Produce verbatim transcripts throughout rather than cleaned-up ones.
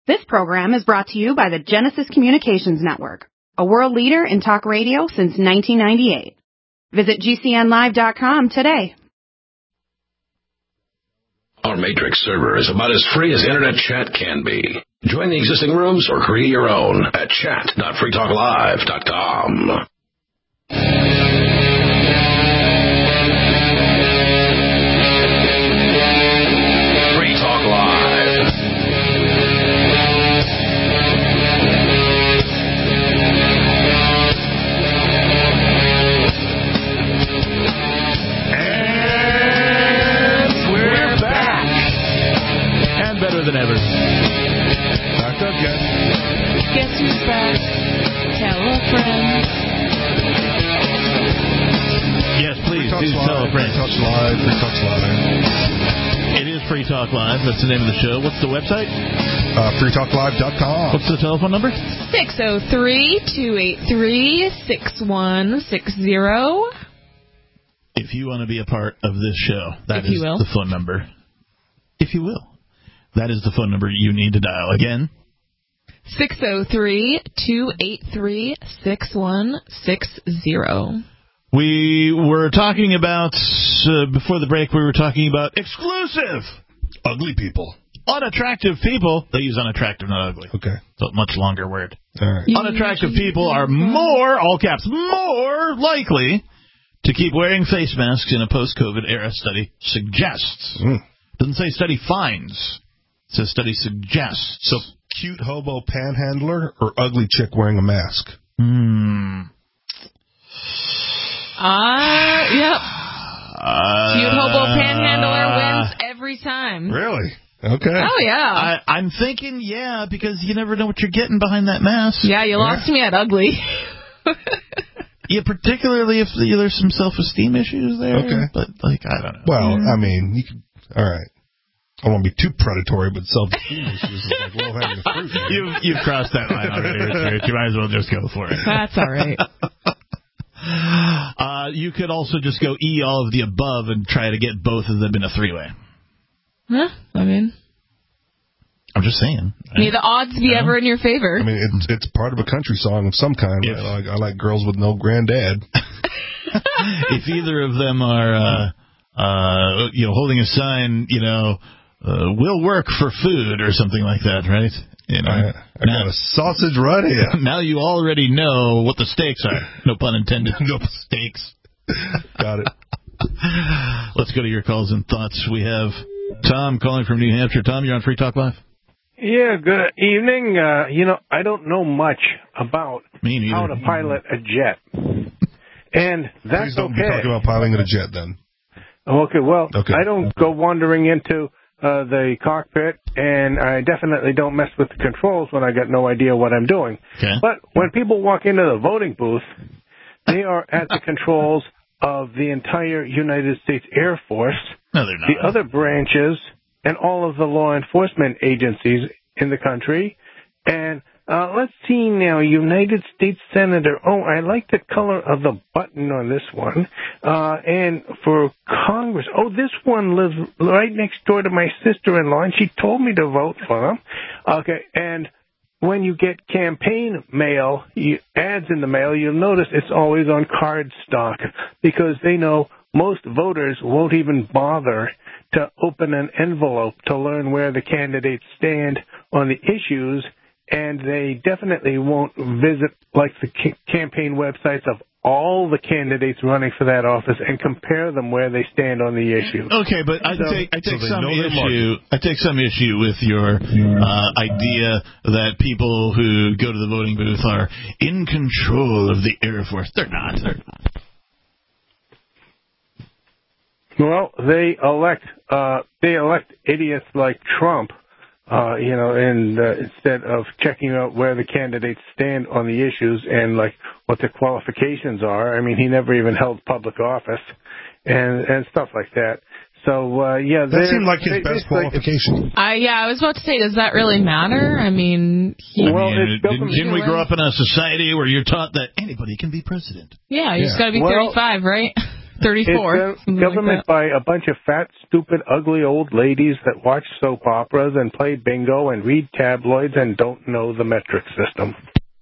This program is brought to you by the Genesis Communications Network, a world leader in talk radio since nineteen ninety-eight. Visit G C N live dot com today. Our Matrix server is about as free as internet chat can be. Join the existing rooms or create your own at chat dot free talk live dot com. Free Talk Live. And we're back. And better than ever. Back up, guys. Guess who's back? Tell a friend. Yes, please do Live, tell a friend. Free Talk Live, Free Talk Live. It is Free Talk Live. That's the name of the show. What's the website? Uh, free talk live dot com. What's the telephone number? six oh three, two eight three, six one six zero. If you want to be a part of this show, that If you is will. the phone number. If you will. That is the phone number you need to dial. Again, six oh three, two eight three, six one six zero. we were talking about, uh, before the break, we were talking about exclusive. Ugly people. Unattractive people. They use unattractive, not ugly. Okay. So much longer word. All right. Unattractive people are more, all caps, more likely to keep wearing face masks in a post-COVID era, study suggests. Mm. Doesn't say study finds. It says study suggests. So, cute hobo panhandler or ugly chick wearing a mask? Hmm. Ah, yep. Uh, Cute hobo panhandler wins every time. Really? Okay. Oh, yeah. I, I'm thinking, yeah, because you never know what you're getting behind that mask. Yeah, you lost me at ugly. Yeah, particularly if there's some self-esteem issues there. Okay. But, like, I don't know. Well, I mean, you could. All right. I won't be too predatory, but self-esteem issues is like low-hanging fruit. Man. You've, you've crossed that line already, Rich. You might as well just go for it. That's all right. Uh, you could also just go E all of the above and try to get both of them in a three-way. Huh? I mean, I'm just saying. may the odds be Yeah. ever in your favor. I mean, it's, it's part of a country song of some kind. If- Right? I, like, I like girls with no granddad. If either of them are, uh, uh, you know, holding a sign, you know, uh, will work for food or something like that, right? You know, I, I now, got a sausage right here. now you already know what the stakes are. No pun intended. No stakes. Got it. Let's go to your calls and thoughts. We have Tom calling from New Hampshire. Tom, you're on Free Talk Live. Yeah, good evening. Uh, you know, I don't know much about Me neither. how to pilot a jet. And that's Please don't okay. be talking about piloting a jet then. Okay, well, Okay. I don't go wandering into uh, the cockpit, and I definitely don't mess with the controls when I got no idea what I'm doing. Okay. But when people walk into the voting booth, they are at the controls of the entire United States Air Force, No, they're not. the other branches, and all of the law enforcement agencies in the country. And uh, let's see now, United States Senator. Oh, I like the color of the button on this one. Uh, and for Congress, oh, this one lives right next door to my sister-in-law, and she told me to vote for them. Okay, and when you get campaign mail, you, ads in the mail, you'll notice it's always on card stock because they know most voters won't even bother to open an envelope to learn where the candidates stand on the issues, and they definitely won't visit like the ca- campaign websites of all the candidates running for that office and compare them where they stand on the issue. Okay, but I So- take I take so they some know their issue. I take some issue with your uh, idea that people who go to the voting booth are in control of the Air Force. They're not. They're not. Well, they elect uh, they elect idiots like Trump, uh, you know, and uh, instead of checking out where the candidates stand on the issues and like what their qualifications are. I mean, he never even held public office and and stuff like that. So uh, yeah, That seemed like his they, best it's like- qualification. I yeah, I was about to say, does that really matter? I mean, he, Well, I mean, it's didn't, didn't we government- grow up in a society where you're taught that anybody can be president? yeah, you Yeah. just got to be Well- thirty-five, right? thirty-four. It's a government like by a bunch of fat, stupid, ugly old ladies that watch soap operas and play bingo and read tabloids and don't know the metric system.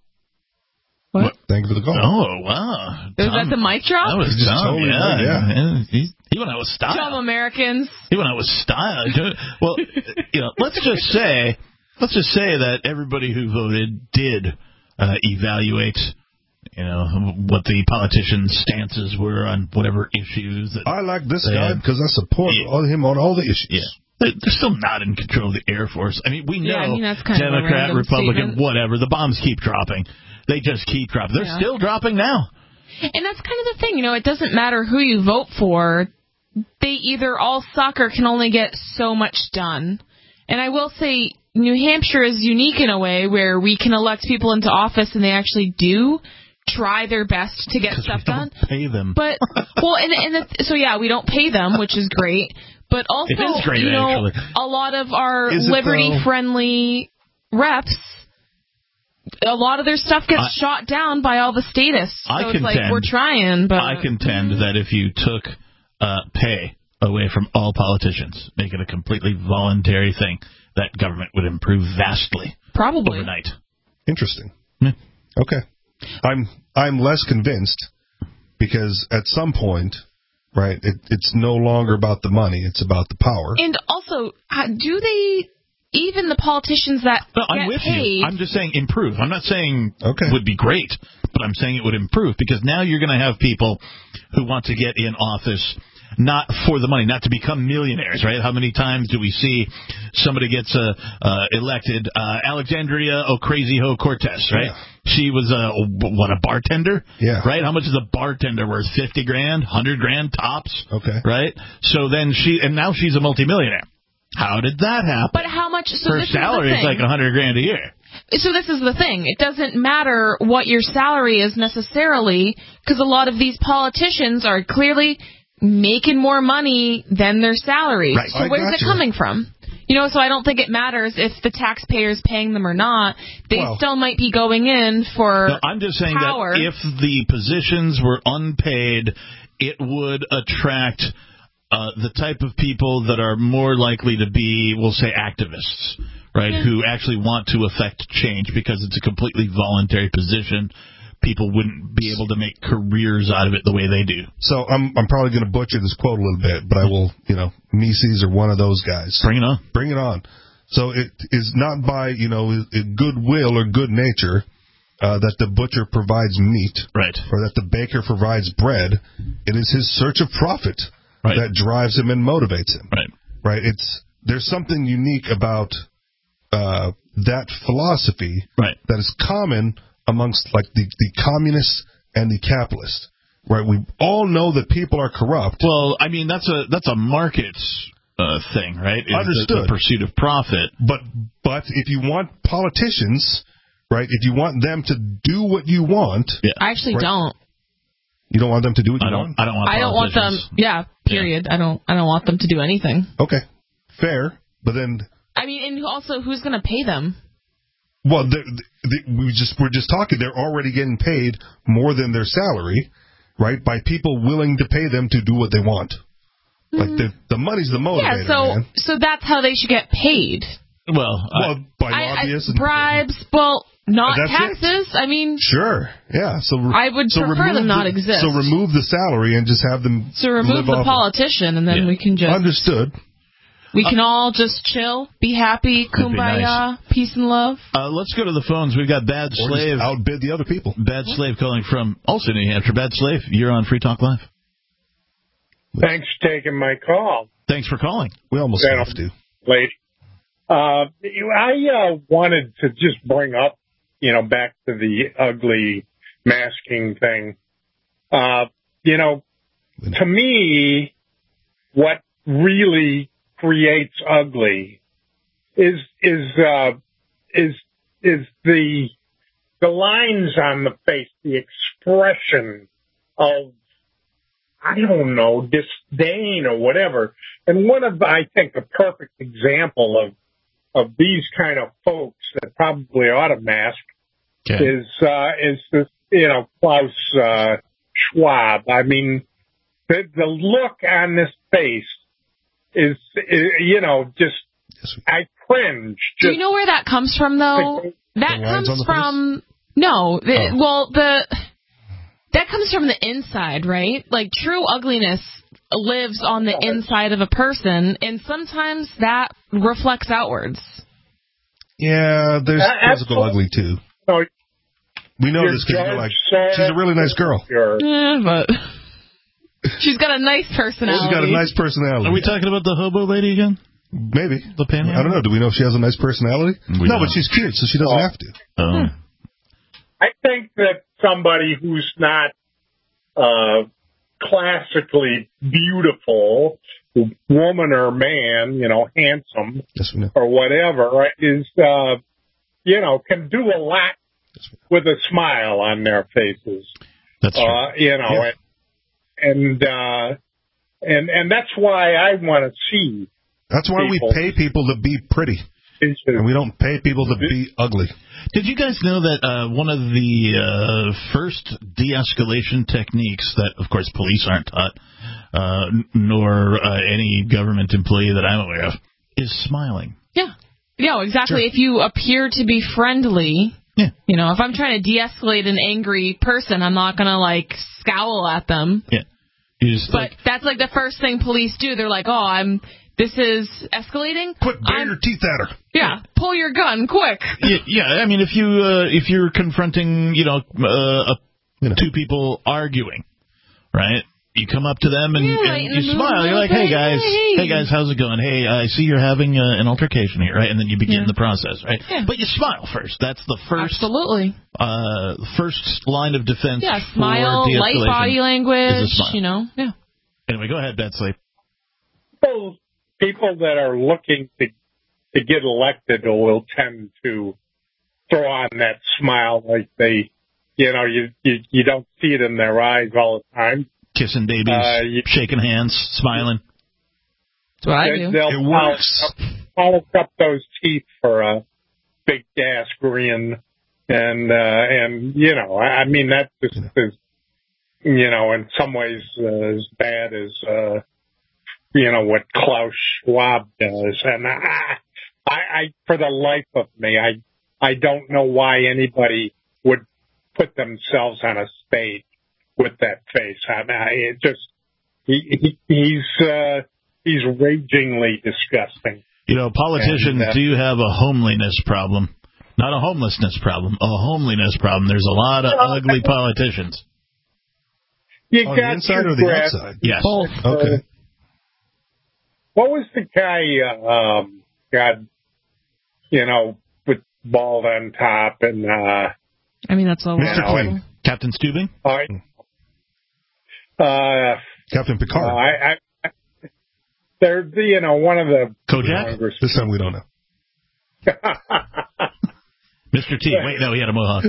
What? Thank you for the call. Oh, wow. Was Tom, that the mic drop? That was Just Tom, totally yeah. right, yeah. He, he went out with style. Dumb Americans. He went out with style. Well, you know, let's just say, let's just say that everybody who voted did uh, evaluate, you know, what the politicians' stances were on whatever issues. That I like this they guy had. because I support Yeah. all him on all the issues. Yeah. They're they're still not in control of the Air Force. I mean, we know Yeah, I mean, that's kind of a Democrat, random Republican, statement. whatever. The bombs keep dropping. They just keep dropping. They're Yeah. still dropping now. And that's kind of the thing, you know, it doesn't matter who you vote for. They either all suck or can only get so much done. And I will say New Hampshire is unique in a way where we can elect people into office and they actually do try their best to get stuff we don't done. pay them. But, well, and, and the, so yeah, we don't pay them, which is great. But also, It is great, you know, actually. a lot of our Is it, liberty-friendly reps, a lot of their stuff gets I- shot down by all the statists. So I it's like, contend- we're trying, but... I contend that if you took uh, pay away from all politicians, make it a completely voluntary thing, that government would improve vastly Probably. overnight. Interesting. Yeah. Okay. I'm I'm less convinced because at some point, right, it, it's no longer about the money, it's about the power. And also, uh, do they, even the politicians that No, get I'm with paid... you. I'm just saying improve. I'm not saying Okay. would be great, but I'm saying it would improve because now you're going to have people who want to get in office not for the money, not to become millionaires, right? How many times do we see somebody gets uh, uh, elected? Uh, Alexandria Ocasio-Cortez, right? Yeah. She was a what a bartender, Yeah. right? How much is a bartender worth? Fifty grand, hundred grand tops, Okay. right? So then she and now she's a multimillionaire. How did that happen? But how much... So Her this salary is, the is thing. like a hundred grand a year. So this is the thing. It doesn't matter what your salary is necessarily, because a lot of these politicians are clearly making more money than their salary. Right. So I where's it gotcha. coming from? You know, so I don't think it matters if the taxpayer's paying them or not. They Well- still might be going in for No, I'm just saying power. that if the positions were unpaid, it would attract uh, the type of people that are more likely to be, we'll say, activists, right, Yeah. who actually want to affect change because it's a completely voluntary position. People wouldn't be able to make careers out of it the way they do. So I'm I'm probably going to butcher this quote a little bit, but I will, you know, Mises or one of those guys. Bring it on. Bring it on. So it is not by, you know, goodwill or good nature uh, that the butcher provides meat, Right. or that the baker provides bread. It is his search of profit Right. that drives him and motivates him. Right. Right? It's there's something unique about uh, that philosophy Right. that is common amongst like the, the communists and the capitalists. Right? We all know that people are corrupt. Well, I mean, that's a that's a market uh, thing, right? Is the- Understood. The pursuit of profit. But but if you want politicians, right, if you want them to do what you want, Yeah. I actually Right. don't. you don't want them to do what you I don't. want? I don't want. I don't want them. politicians. Yeah. Period. I don't. I don't want them to do anything. Okay. Fair. But then, I mean, and also, who's going to pay them? well, they're, they, we just, we're just talking, they're already getting paid more than their salary, right, by people willing to pay them to do what they want. Like, the, the money's the motivator, Yeah. So, man. so that's how they should get paid. Well, I- Well, by I, I, lobbyists and bribes. Well, not That's it. taxes. I mean, Sure, yeah. So I would so prefer remove them not the, exist. So remove the salary and just have them. so remove live the off politician, and then Yeah. we can of- just Understood. we can all just chill, be happy, That'd be kumbaya, peace and love. uh, let's go to the phones. We've got Bad Or Slave. just outbid the other people. Bad Slave calling from also New Hampshire. Bad Slave, you're on Free Talk Live. Thanks for taking my call, Thanks for calling. We almost Yeah. have to. lady. Uh, I uh, wanted to just bring up, you know, back to the ugly masking thing. Uh, you know, to me, what really creates ugly is is uh, is is the the lines on the face, the expression of, I don't know, disdain or whatever. And one of, I think, a perfect example of of these kind of folks that probably ought to mask Okay. is uh, is this, you know, Klaus uh, Schwab. I mean, the, the look on this face is, is you know, just, yes, I cringe. Just, do you know where that comes from, though? That comes from, face? no, the, oh. well, the, that comes from the inside, right? Like, true ugliness lives on the inside of a person, and sometimes that reflects outwards. Yeah, there's uh, physical ugly, too. No, we know this because you're like, she's a really nice girl. Yeah, but she's got a nice personality. She's got a nice personality. Are we talking about the hobo lady again? Maybe. The panhandle? I don't know. Do we know if she has a nice personality? We no, don't. But she's cute, so she doesn't oh. have to. Oh. Hmm. I think that somebody who's not uh, classically beautiful, woman or man, you know, handsome yes, we know. or whatever, is, uh, you know, can do a lot yes, with a smile on their faces. That's true. Uh, you know, yeah. and, and, uh, and, and that's why I want to see. That's why people. we pay people to be pretty. And we don't pay people to be ugly. Did you guys know that uh, one of the uh, first de-escalation techniques that, of course, police aren't taught, uh, nor uh, any government employee that I'm aware of, is smiling? Yeah. Yeah, exactly. Sure. If you appear to be friendly, yeah. you know, if I'm trying to de-escalate an angry person, I'm not going to, like, scowl at them. Yeah. You just, but like, that's, like, the first thing police do. They're like, oh, I'm... This is escalating. Quick, bare your teeth at her. Yeah, pull your gun, quick. Yeah, yeah I mean, if you uh, if you're confronting, you know, uh, you know, two people arguing, right? You come up to them and, yeah, and you smile. You're like, hey guys, hey. hey guys, how's it going? Hey, I see you're having uh, an altercation here, right? And then you begin yeah. the process, right? Yeah. But you smile first. That's the first, absolutely, uh, first line of defense. Yeah, smile, for light body language. You know, yeah. Anyway, go ahead, Betsy. Well, people that are looking to to get elected will tend to throw on that smile like they, you know, you you, you don't see it in their eyes all the time. Kissing babies, uh, you, shaking hands, smiling. That's what I do. They'll it works. Polish up those teeth for a big gas grin, and uh, and you know, I mean that just is, you know, in some ways uh, as bad as. Uh, You know, what Klaus Schwab does. And I, I, I, for the life of me, I, I don't know why anybody would put themselves on a stage with that face. I mean, I, it just, he, he, he's, uh, he's ragingly disgusting. You know, politicians and, uh, do have a homeliness problem. Not a homelessness problem, a homeliness problem. There's a lot of uh, ugly politicians. You On got the inside or the grasp, outside? Yes. Both, okay. Uh, What was the guy, uh, um, God, you know, with bald on top and, uh, I mean, that's all. Mister Clean. Captain Stubing? Uh, uh, Captain Picard. Uh, I, I, they're, you know, one of the. Kojak? This time we don't know. Mister T. Wait, no, he had a mohawk.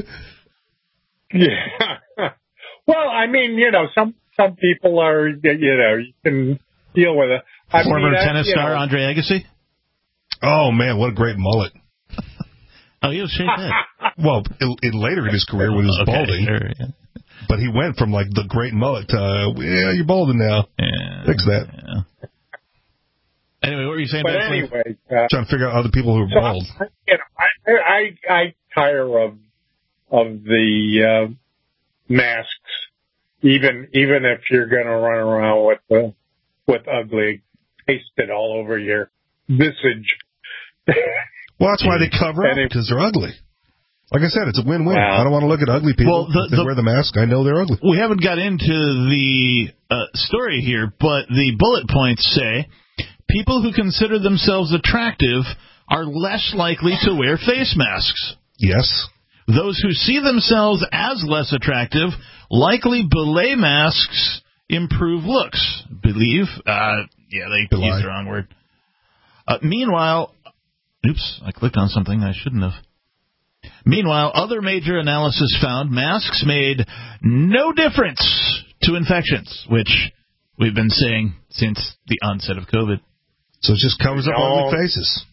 Yeah. Well, I mean, you know, some, some people are, you know, you can deal with it. I Former mean, tennis I, star know. Andre Agassi? Oh, man, what a great mullet. Oh, he was shaved head. Well, it, it later in his career with his okay, balding. Sure, yeah. But he went from, like, the great mullet to, uh, yeah, you're balding now. Yeah, Fix that. Yeah. Anyway, what were you saying? But anyway. Uh, trying to figure out other people who are so bald. I, you know, I, I, I tire of, of the, uh, masks, even, even if you're going to run around with, uh, with ugly, pasted all over your visage. Well, that's why they cover up, because they're ugly. Like I said, it's a win-win. Wow. I don't want to look at ugly people. Well, the, if they the, wear the mask, I know they're ugly. We haven't got into the uh, story here, but the bullet points say people who consider themselves attractive are less likely to wear face masks. Yes. Those who see themselves as less attractive likely belay masks improve looks. Believe? Uh, yeah, they Belie. used the wrong word. Uh, meanwhile, oops, I clicked on something I shouldn't have. Meanwhile, other major analysis found masks made no difference to infections, which we've been saying since the onset of COVID. So it just covers up No. ugly faces.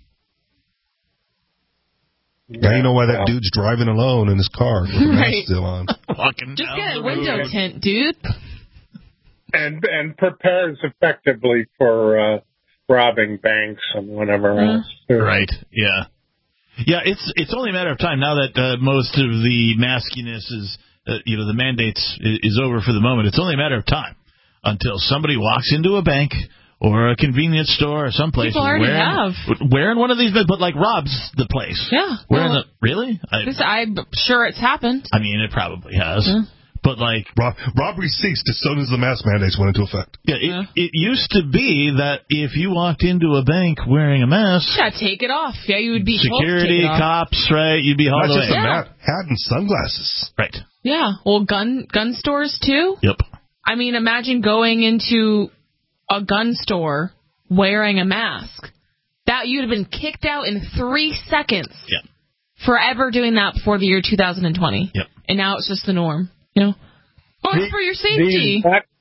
Now you know why that dude's driving alone in his car with the mask Right. still on. Walking Just down get a the window road. tint, dude. and and prepares effectively for uh, robbing banks and whatever Mm. else. Right. Yeah. Yeah. It's it's only a matter of time now that uh, most of the maskiness is, uh, you know, the mandates is, is over for the moment. It's only a matter of time until somebody walks into a bank or a convenience store or someplace People already wearing, have. wearing one of these, but like robs the place. Yeah. Wearing Well, the really? I, this, I'm sure it's happened. I mean, it probably has. Yeah. But like, Rob, robbery ceased as soon as the mask mandates went into effect. yeah, it, Yeah. it used to be that if you walked into a bank wearing a mask, Yeah, take it off. Yeah, you would be told to security, take it off. cops, right? You'd be hauled Not away. just a Yeah. mat, hat and sunglasses. Right. Yeah. Well, gun gun stores too. Yep. I mean, imagine going into a gun store wearing a mask. That you'd have been kicked out in three seconds. Yep. Forever doing that before the year two thousand twenty. Yep. And now it's just the norm. You know. Oh, it's for your safety. These black,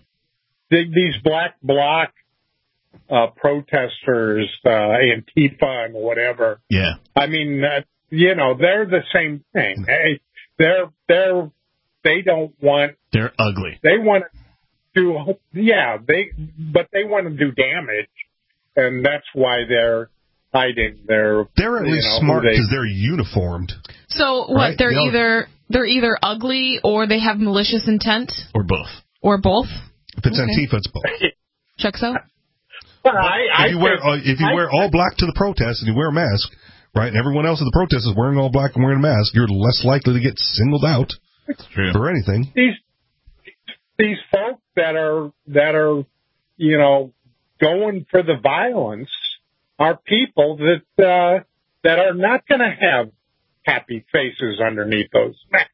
these black bloc uh, protesters, uh, Antifa and whatever. Yeah. I mean, uh, you know, they're the same thing. Hey, they're they're they don't want They're ugly. they want to do yeah they but they want to do damage, and that's why they're hiding their. They're at you least know, smart they- because they're uniformed. So what? Right, They're you know- either they're either ugly or they have malicious intent Or both. or both. If it's Okay. Antifa, it's both. Checks out. But I, I If you wear think- uh, if you I wear all black to the protest and you wear a mask, right, and everyone else at the protest is wearing all black and wearing a mask, you're less likely to get singled out It's true. for anything. these these folks that are that are you know going for the violence are people that uh, that are not going to have happy faces underneath those masks.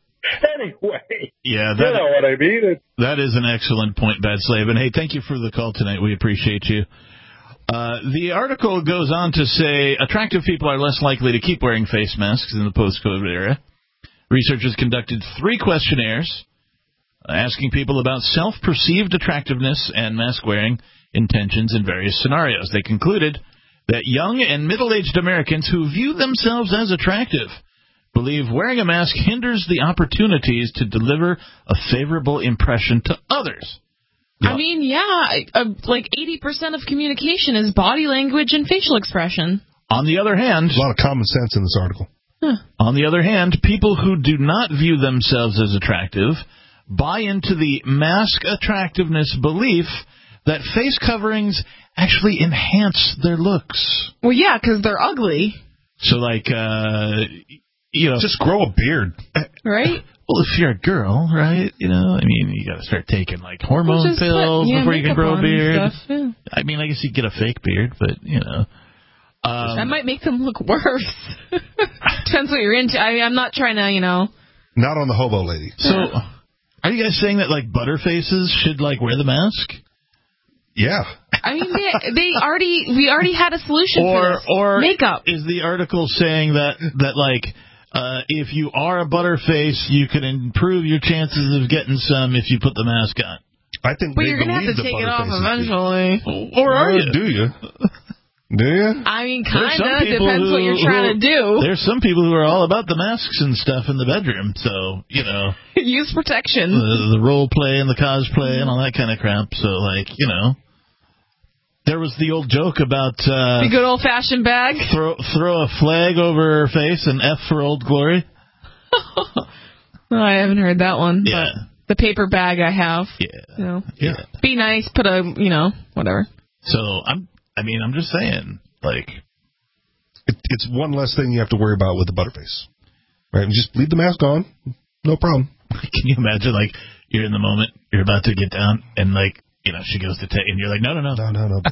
Anyway, Yeah, you that, know what I mean. It's, that is an excellent point, Bad Slave. And hey, thank you for the call tonight. We appreciate you. Uh, the article goes on to say attractive people are less likely to keep wearing face masks in the post-COVID era. Researchers conducted three questionnaires uh, asking people about self-perceived attractiveness and mask-wearing intentions in various scenarios. They concluded that young and middle-aged Americans who view themselves as attractive believe wearing a mask hinders the opportunities to deliver a favorable impression to others. I mean, yeah, uh, like eighty percent of communication is body language and facial expression. On the other hand, There's a lot of common sense in this article. on the other hand, people who do not view themselves as attractive buy into the mask attractiveness belief that face coverings actually enhance their looks. Well, yeah, because they're ugly, So, like, uh, you know, Just grow a beard. right? well, if you're a girl, right? You know, I mean, you got to start taking like hormone Just put, pills yeah, before you can makeup grow a on and beard. stuff, yeah. I mean, I guess you get a fake beard, but you know, um, That might make them look worse. Depends what you're into. I mean, I'm not trying to, you know. Not on the hobo lady. so. Are you guys saying that like butterfaces should like wear the mask? Yeah. I mean, they, they already we already had a solution for Or this. or makeup. is the article saying that that like uh, if you are a butterface, you can improve your chances of getting some if you put the mask on? I think But they you're gonna have believe to the take it off butterfaces do. eventually. Or are Uh, you? Do you? Do you? I mean, There's some kind of people depends what who- you're trying who- to do. There's some people who are all about the masks and stuff in the bedroom, so you know Use protection. the, the role play and the cosplay and all that kind of crap. So like you know, there was the old joke about uh, The good old fashioned bag. throw throw a flag over her face and F for Old Glory. Oh, I haven't heard that one. Yeah, But the paper bag I have. yeah, You know, yeah. be nice. Put a, you know, whatever. So I'm, I mean, I'm just saying, like, It, it's one less thing you have to worry about with the butterface. Right? Just leave the mask on. No problem. can you imagine, like, you're in the moment, you're about to get down, and like, you know, she goes to take, and you're like, no, no, no, No, no, no.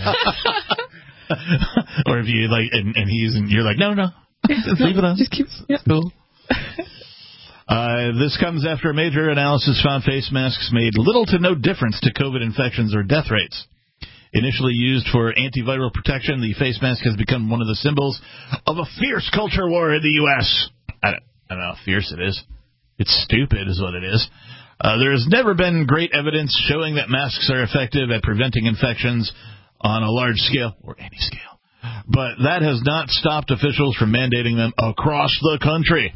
or if you like, and, and he's, and you're like, no, no, just leave it on. Just keep. Yeah. Cool. Uh, this comes after a major analysis found face masks made little to no difference to COVID infections or death rates. Initially used for antiviral protection, the face mask has become one of the symbols of a fierce culture war in the U S I don't, I don't know how fierce it is. It's stupid is what it is. Uh, there has never been great evidence showing that masks are effective at preventing infections on a large scale, or any scale. But that has not stopped officials from mandating them across the country.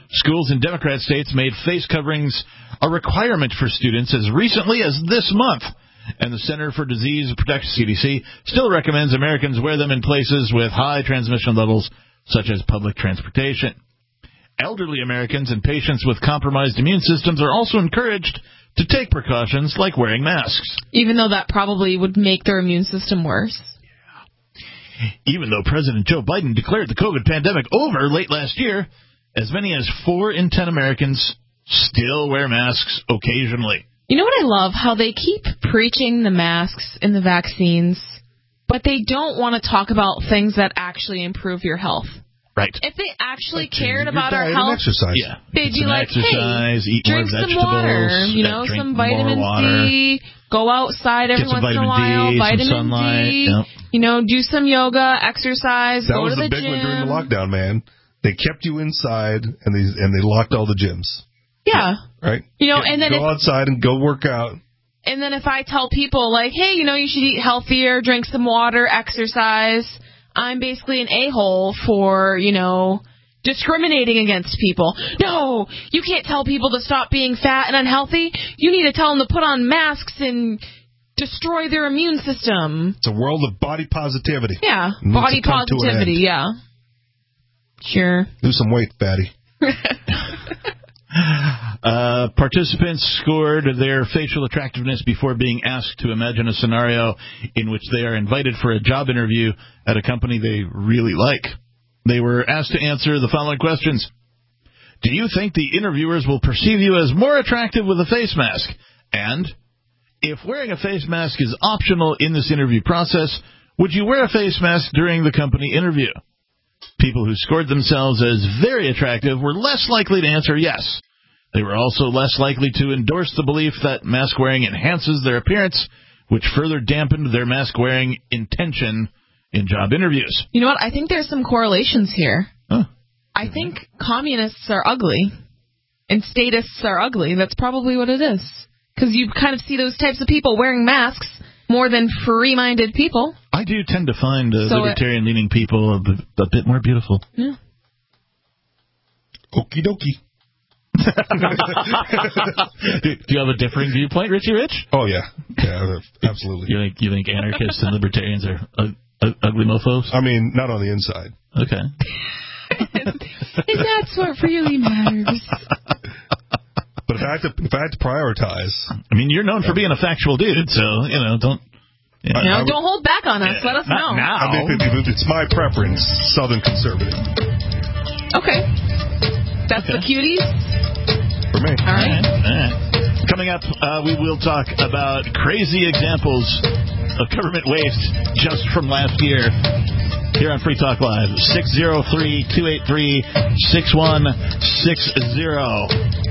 Schools in Democrat states made face coverings a requirement for students as recently as this month. And the Center for Disease Protection, C D C, still recommends Americans wear them in places with high transmission levels, such as public transportation. Elderly Americans and patients with compromised immune systems are also encouraged to take precautions like wearing masks. Even though that probably would make their immune system worse. Yeah. Even though President Joe Biden declared the COVID pandemic over late last year, as many as four in ten Americans still wear masks occasionally. You know what I love? How they keep preaching the masks and the vaccines, but they don't want to talk about things that actually improve your health. Right. If they actually like cared about our health, yeah. they'd be like, exercise, hey, eat drink more some water, you know, drink some vitamin water, C, go outside every once in a while, D, vitamin some sunlight, D, yep. you know, do some yoga, exercise, that go was to the, the big gym. one during the lockdown, man. They kept you inside, and they, and they locked all the gyms. Yeah. Right? You know, Get, and then go if, outside and go work out. And then if I tell people, like, hey, you know, you should eat healthier, drink some water, exercise, I'm basically an a-hole for, you know, discriminating against people. No, you can't tell people to stop being fat and unhealthy. You need to tell them to put on masks and destroy their immune system. It's a world of body positivity. Yeah, body positivity, yeah. Sure. Lose some weight, fatty. Uh, participants scored their facial attractiveness before being asked to imagine a scenario in which they are invited for a job interview at a company they really like. They were asked to answer the following questions. Do you think the interviewers will perceive you as more attractive with a face mask? And if wearing a face mask is optional in this interview process, would you wear a face mask during the company interview? People who scored themselves as very attractive were less likely to answer yes. They were also less likely to endorse the belief that mask wearing enhances their appearance, which further dampened their mask wearing intention in job interviews. You know what? I think there's some correlations here. Huh. I think communists are ugly and statists are ugly. That's probably what it is. Because you kind of see those types of people wearing masks more than free-minded people. I do tend to find uh, so libertarian-leaning people a bit, a bit more beautiful. Yeah. Okie dokie. do, do you have a differing viewpoint, Richie Rich? Oh, yeah. Yeah, absolutely. You think, you think anarchists and libertarians are uh, uh, ugly mofos? I mean, not on the inside. Okay. And that's what really matters. But if I had to, if I had to prioritize, I mean, you're known for being a factual dude, so you know, don't. You know, you know, I would, don't hold back on us. Let us not know. Now. I mean, if it's my preference, Southern conservative. Okay, that's okay. the cuties. For me. All right. All right. All right. Coming up, uh, we will talk about crazy examples of government waste just from last year. Here on Free Talk Live, six oh three, two eight three, six one six zero.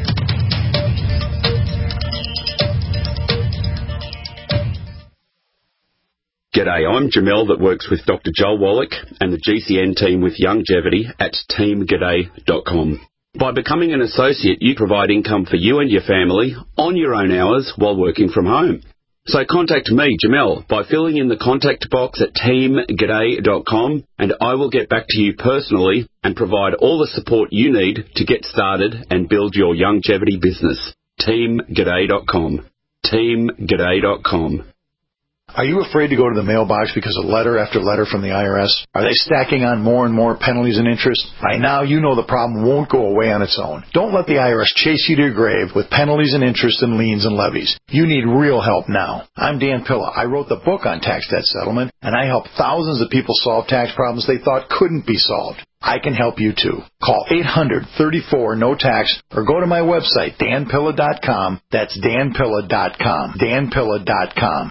G'day, I'm Jamel that works with Doctor Joel Wallach and the G C N team with Longevity at team g'day dot com. By becoming an associate, you provide income for you and your family on your own hours while working from home. So contact me, Jamel, by filling in the contact box at team g'day dot com, and I will get back to you personally and provide all the support you need to get started and build your longevity business. team g'day dot com. team g'day dot com. Are you afraid to go to the mailbox because of letter after letter from the I R S? Are they stacking on more and more penalties and interest? By now, you know the problem won't go away on its own. Don't let the I R S chase you to your grave with penalties and interest and liens and levies. You need real help now. I'm Dan Pilla. I wrote the book on tax debt settlement, and I help thousands of people solve tax problems they thought couldn't be solved. I can help you too. Call eight hundred, thirty-four, no tax or go to my website, dan pilla dot com. That's dan pilla dot com. dan pilla dot com.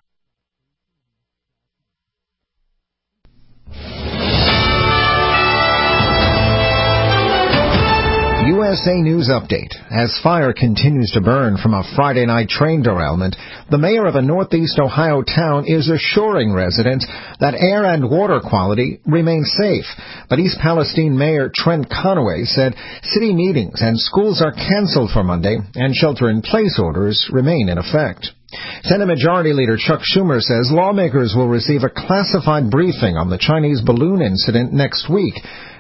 U S A News Update. As fire continues to burn from a Friday night train derailment, the mayor of a northeast Ohio town is assuring residents that air and water quality remain safe. But East Palestine Mayor Trent Conaway said city meetings and schools are canceled for Monday and shelter-in-place orders remain in effect. Senate Majority Leader Chuck Schumer says lawmakers will receive a classified briefing on the Chinese balloon incident next week.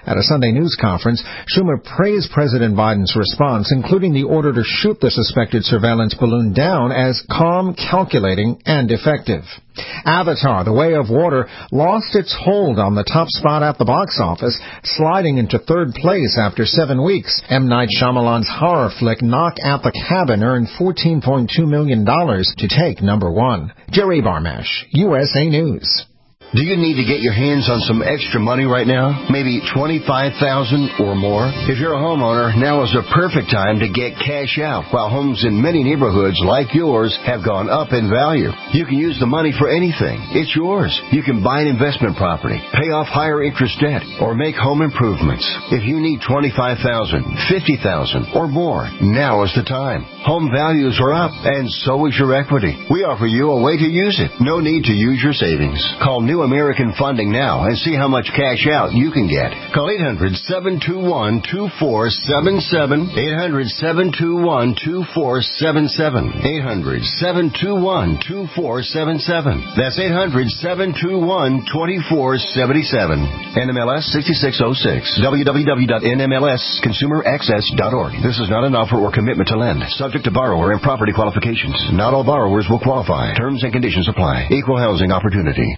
At a Sunday news conference, Schumer praised President Biden's response, including the order to shoot the suspected surveillance balloon down, as calm, calculating, and effective. Avatar, The Way of Water, lost its hold on the top spot at the box office, sliding into third place after seven weeks. M. Night Shyamalan's horror flick Knock at the Cabin earned fourteen point two million dollars to take number one. Jerry Barmash, U S A News. Do you need to get your hands on some extra money right now? Maybe twenty-five thousand dollars or more? If you're a homeowner, now is the perfect time to get cash out while homes in many neighborhoods like yours have gone up in value. You can use the money for anything. It's yours. You can buy an investment property, pay off higher interest debt, or make home improvements. If you need twenty-five thousand dollars, fifty thousand dollars or more, now is the time. Home values are up, and so is your equity. We offer you a way to use it. No need to use your savings. Call New American Funding now and see how much cash out you can get. Call eight hundred, seven two one, two four seven seven, eight hundred, seven two one, two four seven seven, eight hundred, seven two one, two four seven seven. That's eight hundred, seven two one, two four seven seven. N M L S sixty-six oh six. w w w dot n m l s consumer access dot org. This is not an offer or commitment to lend. Subject to borrower and property qualifications. Not all borrowers will qualify. Terms and conditions apply. Equal housing opportunity.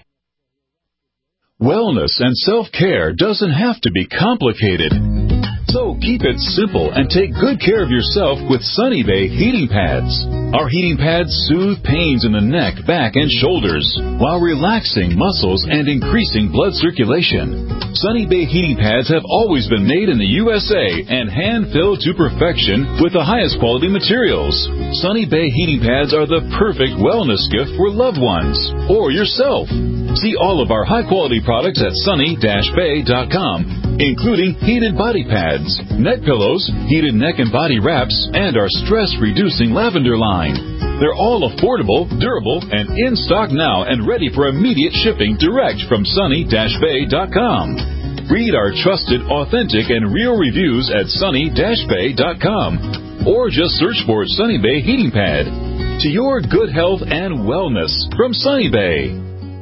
Wellness and self-care doesn't have to be complicated. So keep it simple and take good care of yourself with Sunny Bay heating pads. Our heating pads soothe pains in the neck, back, and shoulders while relaxing muscles and increasing blood circulation. Sunny Bay heating pads have always been made in the U S A and hand-filled to perfection with the highest quality materials. Sunny Bay heating pads are the perfect wellness gift for loved ones or yourself. See all of our high-quality products at sunny dash bay dot com, including heated body pads, neck pillows, heated neck and body wraps, and our stress-reducing lavender line. They're all affordable, durable, and in stock now and ready for immediate shipping direct from sunny dash bay dot com. Read our trusted, authentic, and real reviews at sunny dash bay dot com or just search for Sunny Bay Heating Pad. To your good health and wellness from Sunny Bay.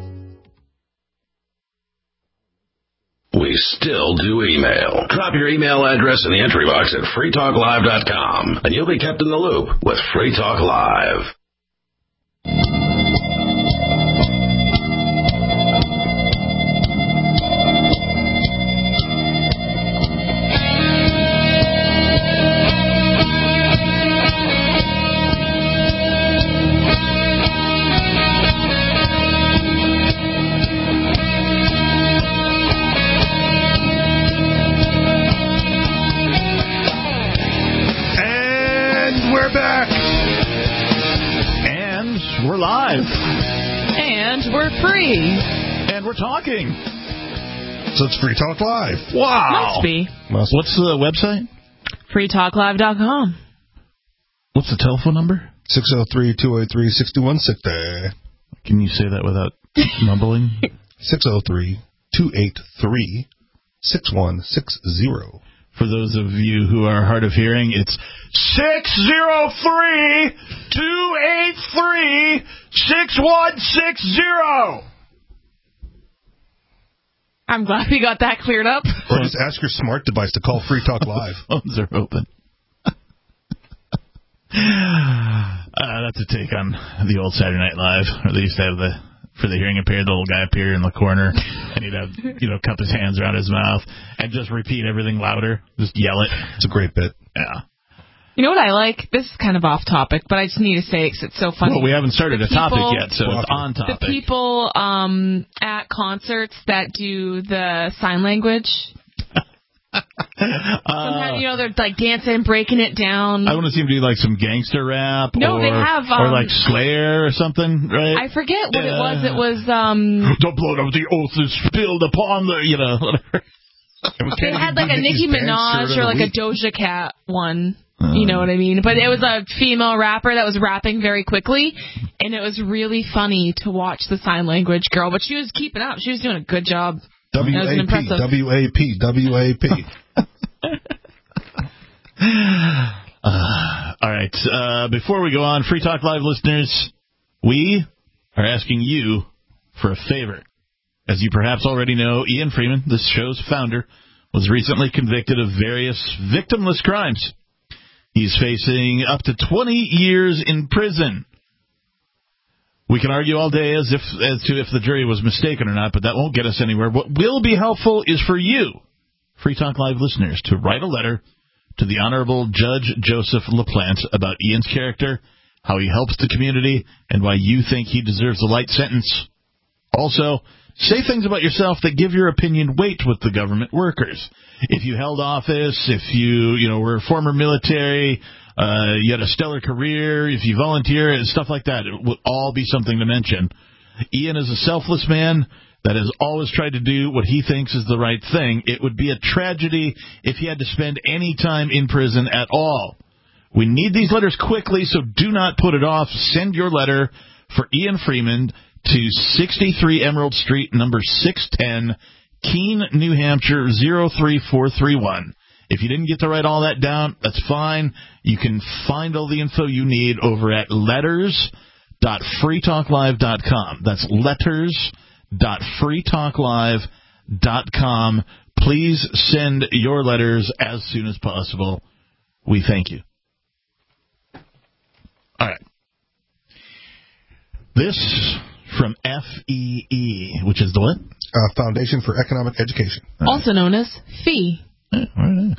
We still do email. Drop your email address in the entry box at free talk live dot com, and you'll be kept in the loop with Free Talk Live. We're live. And we're free. And we're talking. So it's Free Talk Live. Wow. Must be. Must What's the website? free talk live dot com. What's the telephone number? six oh three, two oh three, six one six oh. Can you say that without mumbling? six oh three, two eight three, six one six oh. For those of you who are hard of hearing, it's six oh three, two eight three, six one six oh. I'm glad we got that cleared up. Or just ask your smart device to call Free Talk Live. Phones are open. uh, that's a take on the old Saturday Night Live, where they used to have the, for the hearing impaired, the little guy appear in the corner, and he'd have, you know, cup his hands around his mouth, and just repeat everything louder. Just yell it. It's a great bit. Yeah. You know what I like? This is kind of off topic, but I just need to say it because it's so funny. Well, we haven't started a people, topic yet, so it's on topic. The people um, at concerts that do the sign language. uh, Sometimes, you know, they're like dancing, breaking it down. I want to see them do like some gangster rap. No, or, they have. Um, or like Slayer or something, right? I forget what uh, it was. It was. Um, the blood of the oath is spilled upon the, you know, whatever. They had like a Nicki Minaj or like a Doja Cat one. You know what I mean? But it was a female rapper that was rapping very quickly, and it was really funny to watch the sign language girl. But she was keeping up. She was doing a good job. W A P, W A P, W A P. uh, all right. Uh, before we go on, Free Talk Live listeners, we are asking you for a favor. As you perhaps already know, Ian Freeman, this show's founder, was recently convicted of various victimless crimes. He's facing up to twenty years in prison. We can argue all day as if as to if the jury was mistaken or not, but that won't get us anywhere. What will be helpful is for you, Free Talk Live listeners, to write a letter to the Honorable Judge Joseph LaPlante about Ian's character, how he helps the community, and why you think he deserves a light sentence. Also, say things about yourself that give your opinion weight with the government workers. If you held office, if you, you know, were former military, uh, you had a stellar career, if you volunteer, and stuff like that, it would all be something to mention. Ian is a selfless man that has always tried to do what he thinks is the right thing. It would be a tragedy if he had to spend any time in prison at all. We need these letters quickly, so do not put it off. Send your letter for Ian Freeman to sixty-three Emerald Street, number six ten, Keene, New Hampshire, zero three four three one. If you didn't get to write all that down, that's fine. You can find all the info you need over at letters dot free talk live dot com. That's letters dot free talk live dot com. Please send your letters as soon as possible. We thank you. All right. This from F E E, which is the what? Uh, Foundation for Economic Education. Also known as F E E. Right.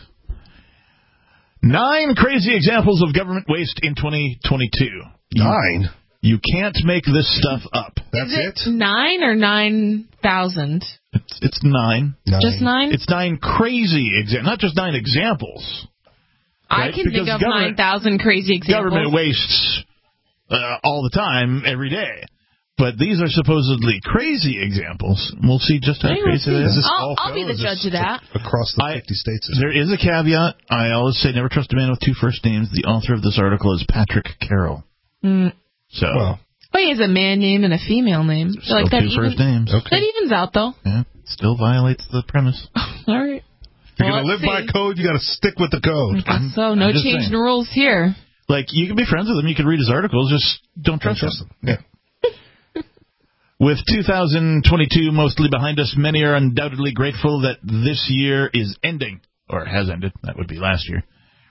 Nine crazy examples of government waste in twenty twenty-two. Nine? You can't make this stuff up. That's Is it, it? Nine or nine thousand? It's, it's nine. nine. Just nine? It's nine crazy examples, not just nine examples. I right? can Because think of government- nine thousand crazy examples. Government wastes uh, all the time, every day. But these are supposedly crazy examples. We'll see just how Maybe crazy we'll it see. is. I'll, I'll be the judge of that. Across the I- fifty states. There is a caveat. I always say never trust a man with two first names. The author of this article is Patrick Carroll. Mm. So, Well, Wait, is a man name and a female name? So still like that two even, first names. okay. That evens out, though. Yeah, still violates the premise. All right. If you're Well, going to live let's by code, you got to stick with the code. I'm- So no I'm just change saying. in rules here. Like, you can be friends with him. You can read his articles. Just don't Don't trust, trust him. them. Yeah. With two thousand twenty-two mostly behind us, many are undoubtedly grateful that this year is ending, or has ended. That would be last year.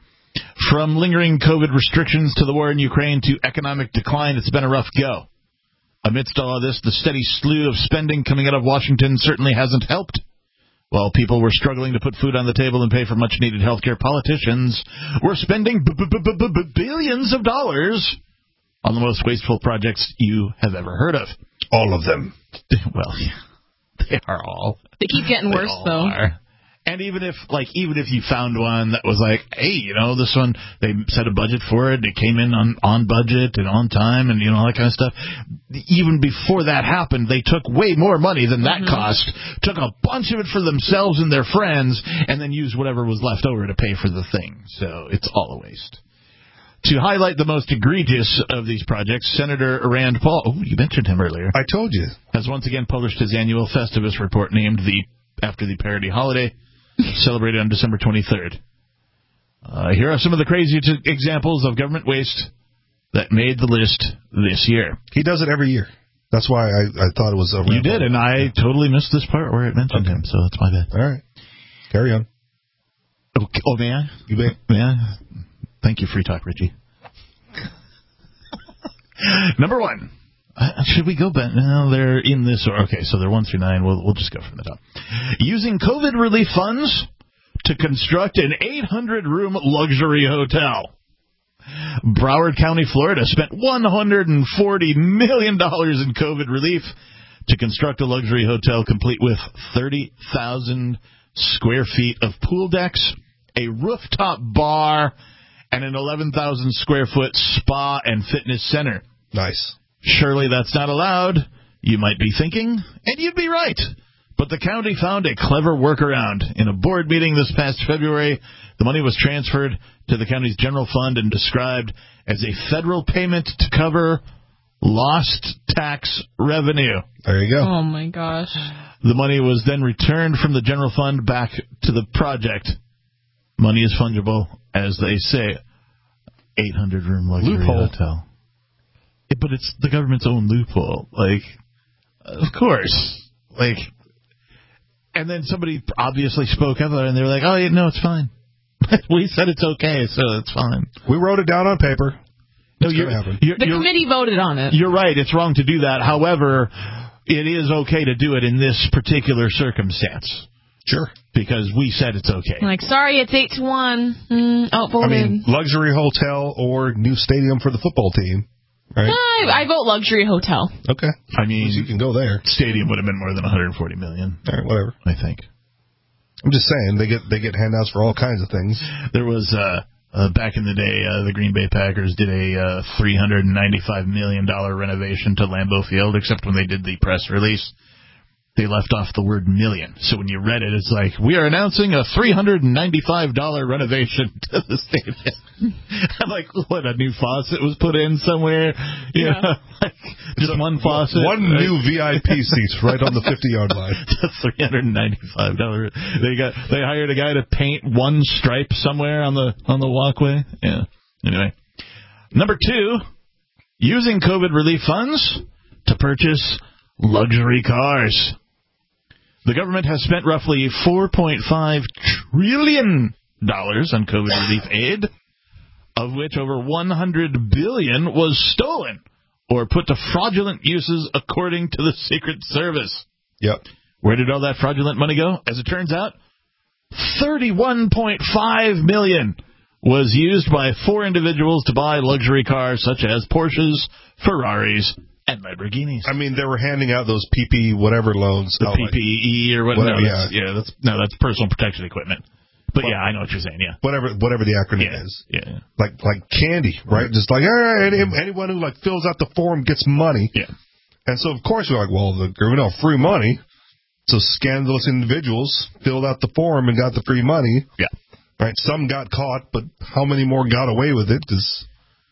From lingering COVID restrictions to the war in Ukraine to economic decline, it's been a rough go. Amidst all of this, the steady slew of spending coming out of Washington certainly hasn't helped. While people were struggling to put food on the table and pay for much-needed health care, politicians were spending b- b- b- b- b- billions of dollars on the most wasteful projects you have ever heard of. All of them. Well, they are all. They keep getting They worse, all though. are. And even if, like, even if you found one that was like, hey, you know, this one, they set a budget for it, it came in on, on budget and on time and, you know, all that kind of stuff. Even before that happened, they took way more money than that Mm-hmm. cost, took a bunch of it for themselves and their friends, and then used whatever was left over to pay for the thing. So it's all a waste. To highlight the most egregious of these projects, Senator Rand Paul, oh, you mentioned him earlier, I told you. has once again published his annual Festivus report named the after the parody holiday, celebrated on December twenty-third. Uh, here are some of the crazy t- examples of government waste that made the list this year. He does it every year. That's why I, I thought it was a You did, and I totally missed this part where it mentioned Okay. him, so that's my bad. All right. Carry on. Okay. Oh, may I? You may. May I? Thank you, Free Talk, Richie. Number one. Uh, should we go back? No, they're in this order. Okay, so they're one through nine. We'll, we'll just go from the top. Using COVID relief funds to construct an eight hundred room luxury hotel. Broward County, Florida spent one hundred forty million dollars in COVID relief to construct a luxury hotel complete with thirty thousand square feet of pool decks, a rooftop bar, and an eleven thousand square foot spa and fitness center. Nice. Surely that's not allowed, you might be thinking, and you'd be right. But the county found a clever workaround. In a board meeting this past February, the money was transferred to the county's general fund and described as a federal payment to cover lost tax revenue. There you go. Oh, my gosh. The money was then returned from the general fund back to the project. Money is fungible, as they say. eight hundred room luxury Loophole. hotel. Yeah, but it's the government's own loophole. Like, of course. Like, And then somebody obviously spoke up, and they were like, oh, yeah, no, it's fine. We said it's okay, so it's fine. We wrote it down on paper. No, you're, you're, the you're, committee voted on it. You're right. It's wrong to do that. However, it is okay to do it in this particular circumstance. Sure. Because we said it's okay. Like, sorry, it's eight to one. Mm, outvoted. I mean, luxury hotel or new stadium for the football team, right? I, I vote luxury hotel. Okay. I mean, you can go there. Stadium would have been more than one hundred forty million dollars. All right, whatever. I think. I'm just saying they get they get handouts for all kinds of things. There was uh, uh back in the day, uh, the Green Bay Packers did a uh, three hundred ninety-five million dollars renovation to Lambeau Field, except when they did the press release, they left off the word million. So when you read it, it's like, we are announcing a three hundred ninety-five dollars renovation to the stadium. I'm like, what, a new faucet was put in somewhere? You Yeah. know, like just so one faucet. One right? new V I P seat right on the fifty-yard line. three hundred ninety-five dollars. They got they hired a guy to paint one stripe somewhere on the on the walkway. Yeah. Anyway. Number two, using COVID relief funds to purchase luxury cars. The government has spent roughly four point five trillion dollars on COVID relief aid, of which over one hundred billion dollars was stolen or put to fraudulent uses, according to the Secret Service. Yep. Where did all that fraudulent money go? As it turns out, thirty-one point five million dollars was used by four individuals to buy luxury cars such as Porsches, Ferraris, and Lamborghinis. I mean, they were handing out those P P E whatever loans. The P P E or what? Whatever, no, yeah. That's, yeah, that's no, that's personal protection equipment. But well, yeah, I know what you're saying. Yeah, whatever, whatever the acronym yeah, is. Yeah, like like candy, right? Just like all right, anyone who like fills out the form gets money. Yeah, and so of course we're like, well, the you know, free money. So scandalous individuals filled out the form and got the free money. Yeah, right. Some got caught, but how many more got away with it? Is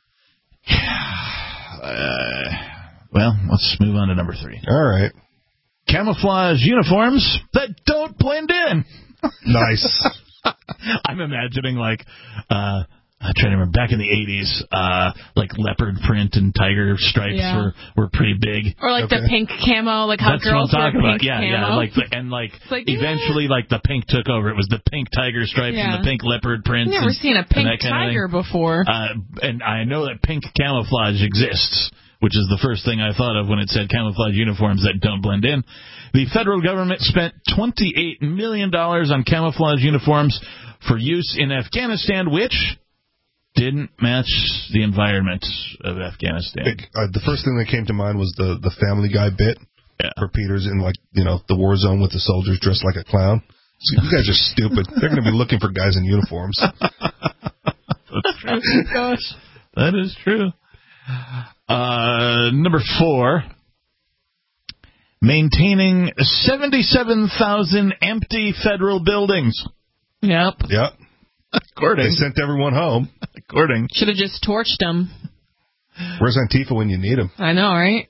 uh, well, let's move on to number three. All right. Camouflage uniforms that don't blend in. Nice. I'm imagining, like, uh, I'm trying to remember, back in the eighties, uh, like leopard print and tiger stripes yeah. were, were pretty big. Or like okay. the pink camo, like how That's girls what I'm talking wear about. pink Yeah, camo. yeah, like the, and like, like eventually, yeah. like the pink took over. It was the pink tiger stripes yeah. and the pink leopard prints. I've never and, seen a pink of tiger before. Uh, and I know that pink camouflage exists, which is the first thing I thought of when it said camouflage uniforms that don't blend in. The federal government spent twenty-eight million dollars on camouflage uniforms for use in Afghanistan, which didn't match the environment of Afghanistan. It, uh, the first thing that came to mind was the, the Family Guy bit yeah. for Peters in, like, you know, the war zone with the soldiers dressed like a clown. So you guys are stupid. They're going to be looking for guys in uniforms. That's true. Gosh, that is true. Uh, number four, maintaining seventy-seven thousand empty federal buildings. Yep. Yep. According. They sent everyone home. According. Should have just torched them. Where's Antifa when you need them? I know, right?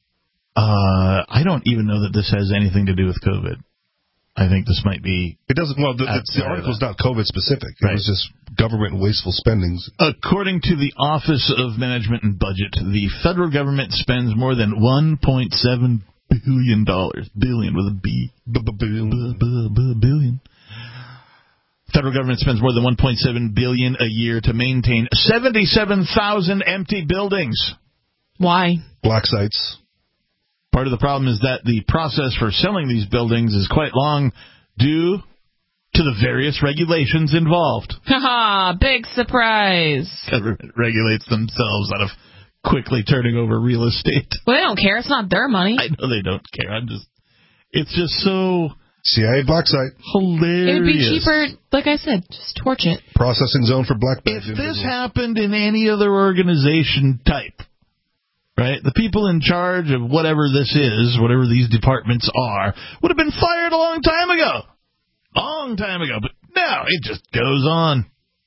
Uh, I don't even know that this has anything to do with COVID. I think this might be... It doesn't... Well, the, the, the article's not COVID specific. It right. was just government wasteful spendings. According to the Office of Management and Budget, the federal government spends more than one point seven billion dollars. Billion with a B. Billion. Federal government spends more than one point seven billion dollars a year to maintain seventy-seven thousand empty buildings. Why? Black sites. Part of the problem is that the process for selling these buildings is quite long due to the various regulations involved. Haha, big surprise. Government regulates themselves out of quickly turning over real estate. Well, they don't care. It's not their money. I know they don't care. I'm just, it's just so... C I A black site. Hilarious. It would be cheaper, like I said, just torch it. Processing zone for black If this happened in any other organization type, right, the people in charge of whatever this is, whatever these departments are, would have been fired a long time ago. Long time ago. But no, it just goes on.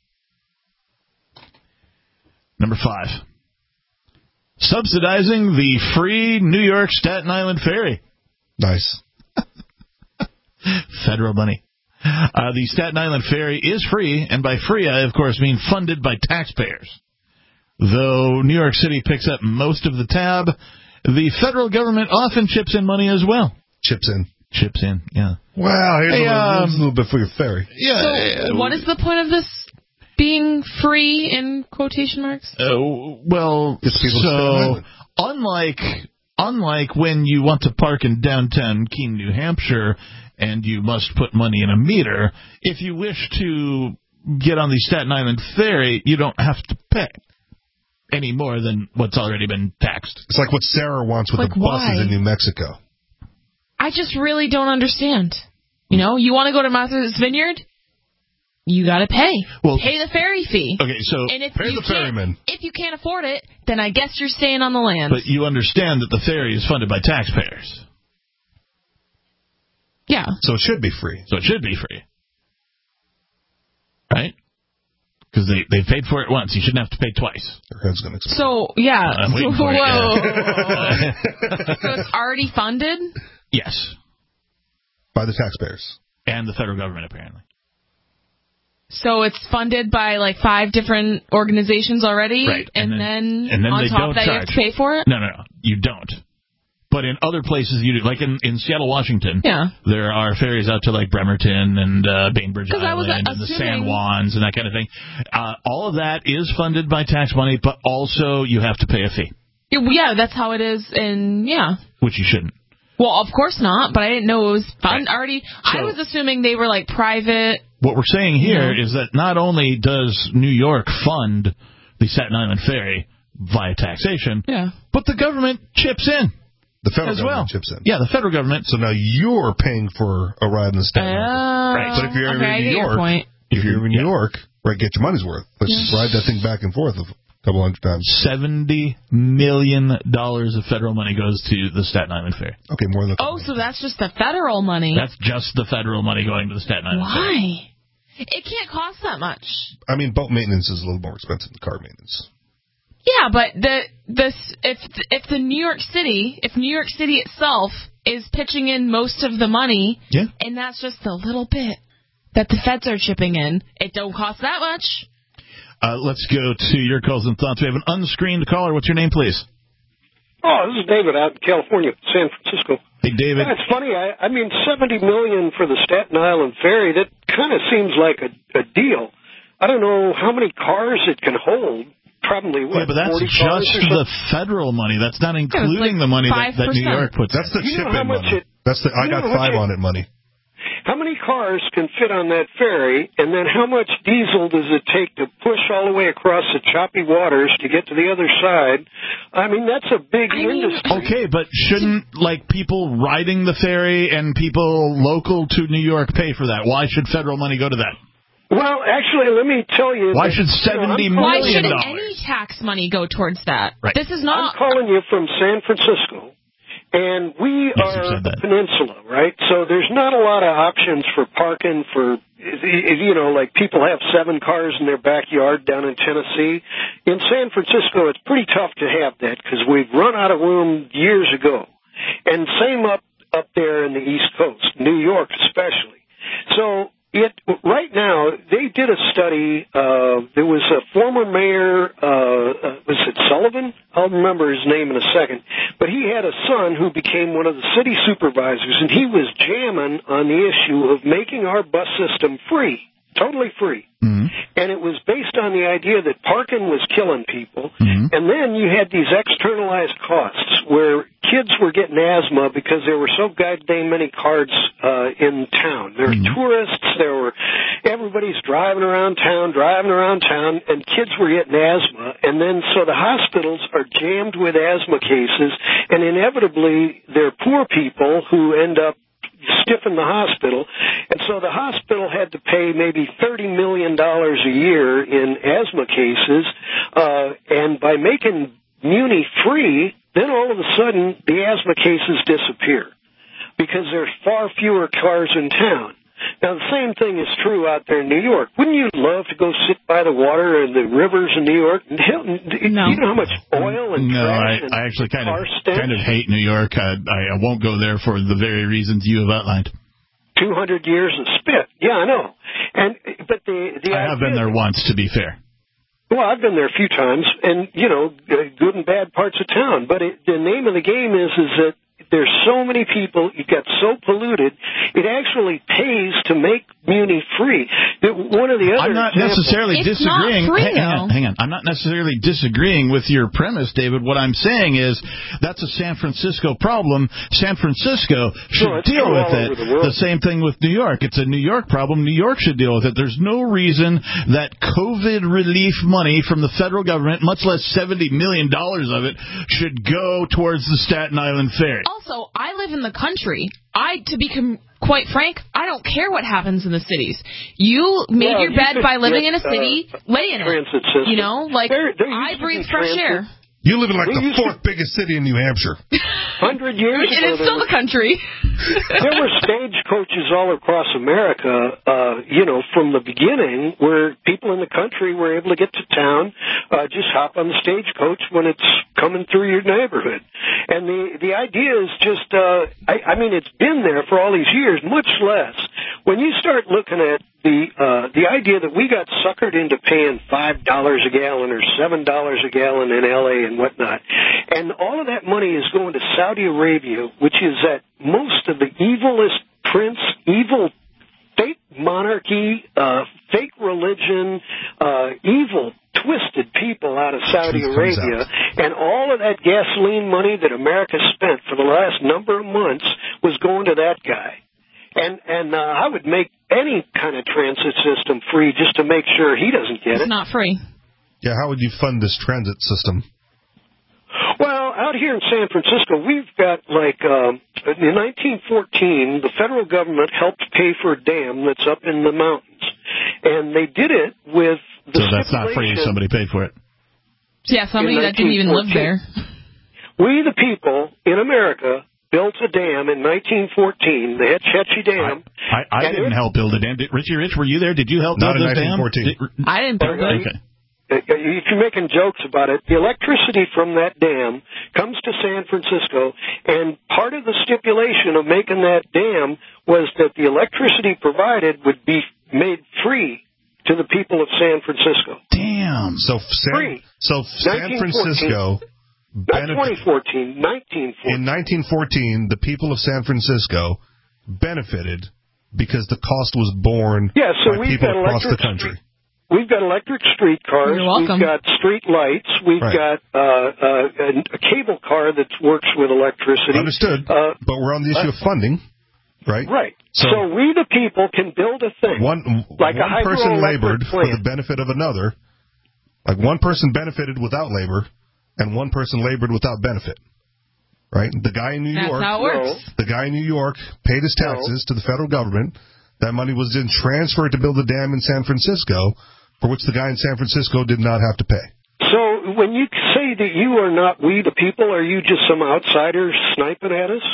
Number five. Subsidizing the free New York Staten Island ferry. Nice. Federal money. Uh, the Staten Island ferry is free, and by free I, of course, mean funded by taxpayers. Though New York City picks up most of the tab, the federal government often chips in money as well. Chips in. chips in, yeah. Wow, here's, Hey, a, little, um, here's a little bit for your ferry. Yeah. So, what is the point of this being free in quotation marks? Uh, well, It's people to stay on so island. unlike unlike when you want to park in downtown Keene, New Hampshire, and you must put money in a meter, if you wish to get on the Staten Island ferry, you don't have to pay any more than what's already been taxed. It's like what Sarah wants with Like, the buses why? in New Mexico. I just really don't understand. You know, you want to go to Martha's Vineyard? You got to pay. Well, pay the ferry fee. Okay, so And if pay you the can't- ferryman. If you can't afford it, then I guess you're staying on the land. but you understand that the ferry is funded by taxpayers, yeah. So it should be free. so it should be free, right? Because they they paid for it once. You shouldn't have to pay twice. Your head's going to explode. So, yeah. I'm waiting for it, Whoa. yeah. So it's already funded? Yes, By the taxpayers. and the federal government apparently. So it's funded by like five different organizations already? Right, And, and then, then- and then on they top don't of that, you have charge. to pay for it? No, no, no, you don't. But in other places you do, like in, in Seattle, Washington, Yeah. there are ferries out to like Bremerton and uh, Bainbridge 'Cause I was Island and the assuming- San Juans and that kind of thing. Uh, all of that is funded by tax money, but also you have to pay a fee, Yeah, that's how it is. And yeah. which you shouldn't. Well, of course not, but I didn't know it was fun Right. already. I So- was assuming they were like private. What we're saying here Yeah. is that not only does New York fund the Staten Island ferry via taxation, Yeah. but the government chips in The federal as government well. chips in. Yeah, the federal government. So now you're paying for a ride in the Staten Island. Oh, Right. But if you're okay, in I New get your York, point. if you're in Yeah. New York, right, get your money's worth. Let's Yeah. just ride that thing back and forth a couple hundred times. Seventy million dollars of federal money goes to the Staten Island ferry. Okay, more than a couple Oh, so that's just the federal money. That's just the federal money going to the Staten Island ferry. Why? It can't cost that much. I mean, boat maintenance is a little more expensive than car maintenance. Yeah, but the this if if the New York City, if New York City itself is pitching in most of the money, Yeah. and that's just a little bit that the feds are chipping in, it don't cost that much. Uh, let's go to your calls and thoughts. We have an unscreened caller. What's your name, please? Oh, this is David out in California, San Francisco. Hey, David. Yeah, it's funny. I, I mean, seventy million for the Staten Island ferry. That kind of seems like a, a deal. I don't know how many cars it can hold. Probably what? Yeah, but that's forty cars just or something? the federal money. That's not including like the money that, that New five percent. York puts. That's the You know chip how in much money. it- That's the I you got know how five much on it- it money. How many cars can fit on that ferry, and then how much diesel does it take to push all the way across the choppy waters to get to the other side? I mean, that's a big I mean- industry. Okay, but shouldn't like people riding the ferry and people local to New York pay for that? Why should federal money go to that? Well, actually, let me tell you. Why that, should you know, I'm seventy calling- Why million shouldn't dollars. any tax money go towards that? Right. This is I'm not. calling you from San Francisco, and we Yes, you've are said a that. peninsula, right? So there's not a lot of options for parking for, you know, like people have seven cars in their backyard down in Tennessee. In San Francisco, it's pretty tough to have that because we've run out of room years ago. And same up, up there in the East Coast, New York especially. So it right now they did a study. Uh, there was a former mayor, uh, uh, was it Sullivan? I'll remember his name in a second. But he had a son who became one of the city supervisors, and he was jamming on the issue of making our bus system free, totally free. Mm-hmm. And it was based on the idea that parking was killing people. Mm-hmm. And then you had these externalized costs where kids were getting asthma because there were so goddamn many cars uh, in town. There were Mm-hmm. tourists, there were everybody's driving around town, driving around town, and kids were getting asthma. And then so the hospitals are jammed with asthma cases, and inevitably they're poor people who end up stiff in the hospital, and so the hospital had to pay maybe thirty million dollars a year in asthma cases, uh, and by making Muni free, then all of a sudden the asthma cases disappear because there's far fewer cars in town. Now, the same thing is true out there in New York. Wouldn't you love to go sit by the water and the rivers in New York? No. Do you know how much oil and No, trash I, and I actually kind of car stench? kind of hate New York. I, I won't go there for the very reasons you have outlined. two hundred years of spit. Yeah, I know. And but the the I have been idea- there once, to be fair. Well, I've been there a few times, and you know, good and bad parts of town. But it, the name of the game is is that there's so many people, it got so polluted, it actually pays to make Muni free. One of the other I'm not examples, necessarily it's disagreeing. Not free, hang, hang on, hang on. I'm not necessarily disagreeing with your premise, David. What I'm saying is that's a San Francisco problem. San Francisco should Sure, deal with it. The, the same thing with New York. It's a New York problem. New York should deal with it. There's no reason that COVID relief money from the federal government, much less seventy million dollars of it, should go towards the Staten Island Ferry. Also, I live in the country. I, to be com- quite frank, I don't care what happens in the cities. You made well, your bed you by living get, in a city, uh, lay in it. System. You know, like, there, there I breathe transit. fresh air. You live in like the fourth biggest city in New Hampshire. Hundred years and ago, it's still were, the country. there were stagecoaches all across America, uh, you know, from the beginning, where people in the country were able to get to town, uh, just hop on the stagecoach when it's coming through your neighborhood. And the the idea is just, uh, I, I mean, it's been there for all these years, much less when you start looking at the uh, the idea that we got suckered into paying five dollars a gallon or seven dollars a gallon in L A and whatnot, and all of that money is going to Saudi Arabia, which is at most of the evilest prince, evil fake monarchy, uh, fake religion, uh, evil, twisted people out of Saudi Arabia, and all of that gasoline money that America spent for the last number of months was going to that guy. And and uh, I would make any kind of transit system free just to make sure he doesn't get it's it. It's not free. Yeah, how would you fund this transit system? Well, out here in San Francisco, we've got, like, um, in nineteen fourteen, the federal government helped pay for a dam that's up in the mountains. And they did it with the So that's not free, somebody paid for it. Yeah, somebody that didn't even live there. We, the people in America, built a dam in nineteen fourteen, the Hetch Hetchy Dam. I, I, I didn't it, help build a dam. Did, Richie Rich, were you there? Did you help Not build in this nineteen fourteen. dam? Did, I didn't build it. Okay. If you're making jokes about it, the electricity from that dam comes to San Francisco, and part of the stipulation of making that dam was that the electricity provided would be made free to the people of San Francisco. Damn. So San, free. So San Francisco... Not twenty fourteen, nineteen fourteen. In nineteen fourteen, the people of San Francisco benefited because the cost was borne yeah, so by we've people got across the country. Street, we've got electric streetcars. You're welcome. We've got street lights. We've Right. got uh, uh, a, a cable car that works with electricity. Understood. Uh, but we're on the issue uh, of funding, right? Right. So, so we, the people, can build a thing. One, like one a person labored plant. for the benefit of another. Like one person benefited without labor, and one person labored without benefit. Right? The guy in New That's York, how it works. the guy in New York paid his taxes no. to the federal government. That money was then transferred to build a dam in San Francisco, for which the guy in San Francisco did not have to pay. So when you say that you are not we the people, are you just some outsiders sniping at us?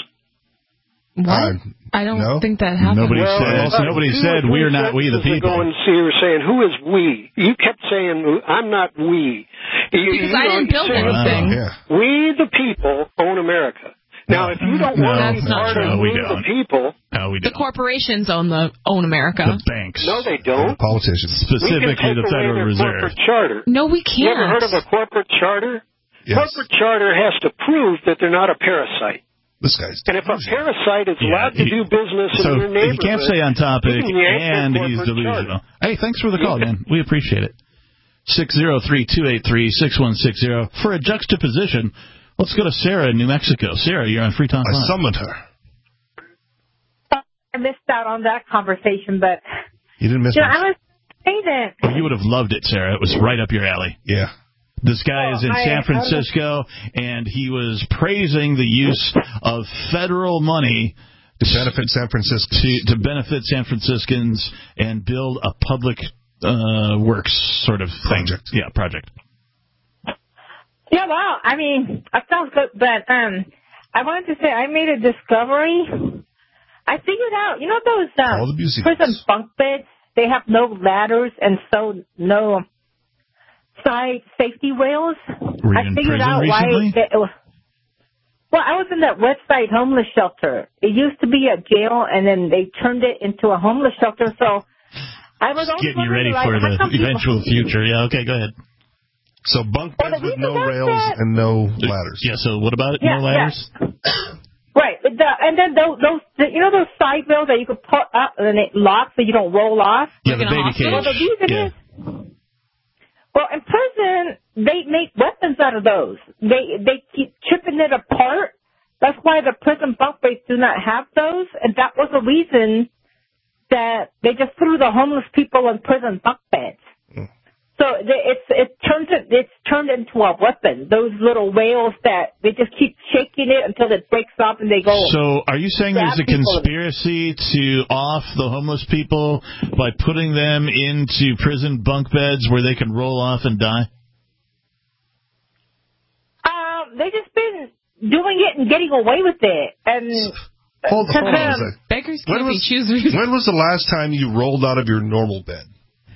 What? Uh, I don't no. think that happened. Nobody well, said, uh, nobody said we're not we the people. Ago and see, you were saying, who is we? You kept saying, I'm not we. You, because you I know, didn't build anything. Wow. Yeah. We, the people, own America. Now, if you don't no, want to be part no, of we we, don't. the people... No, we The don't. corporations own the own America. The banks. No, they don't. The politicians. Specifically the Federal Reserve. Corporate charter. No, we You ever can't. heard of a corporate charter? Yes. Corporate charter has to prove that they're not a parasite. This guy's... And if a parasite is Yeah, allowed to he- do business So in your neighborhood... he can't stay on topic, you can yank and their he's corporate delusional. charter. Hey, thanks for the call, man. We appreciate it. six oh three, two eight three, six one six oh. For a juxtaposition, let's go to Sarah in New Mexico. Sarah, you're on Free Talk I Live. summoned her. I missed out on that conversation, but You didn't miss you know, much. I was saying that. Oh, you would have loved it, Sarah. It was right up your alley. Yeah. This guy Oh, is in I- San I was- Francisco, and he was praising the use of federal money To benefit San Francisco. to, to benefit San Franciscans and build a public uh, works sort of thing. Project. Yeah, project. Yeah, well, I mean, that sounds good, but um, I wanted to say I made a discovery. I figured out, you know those um, All the music prison beds. bunk beds? They have no ladders and so no side safety rails. Were you I in figured prison out recently? why. It was, well, I was in that Westside homeless shelter. It used to be a jail, and then they turned it into a homeless shelter. So I was always Getting you wondering, ready like, for how the come people- eventual future. Yeah, okay, go ahead. So bunk Well, beds the with reason no that's rails that- and no ladders. Yeah, so what about it? Yeah, no ladders? yeah. Right. the, and then those, those the, you know those side rails that you could put up and it locks so you don't roll off? Yeah, the baby cage. Well, the reason yeah. is, well, in prison, they make weapons out of those. They they keep chipping it apart. That's why the prison bunk beds do not have those, and that was the reason that they just threw the homeless people in prison bunk beds. Mm. So it's it turns it it's turned into a weapon. Those little rails that they just keep shaking it until it breaks off and they go. So are you saying there's a conspiracy to off the homeless people by putting them into prison bunk beds where they can roll off and die? Um, they just been doing it and getting away with it. And hold, hold on a second. Beggars when can't was, be choosers. When was the last time you rolled out of your normal bed?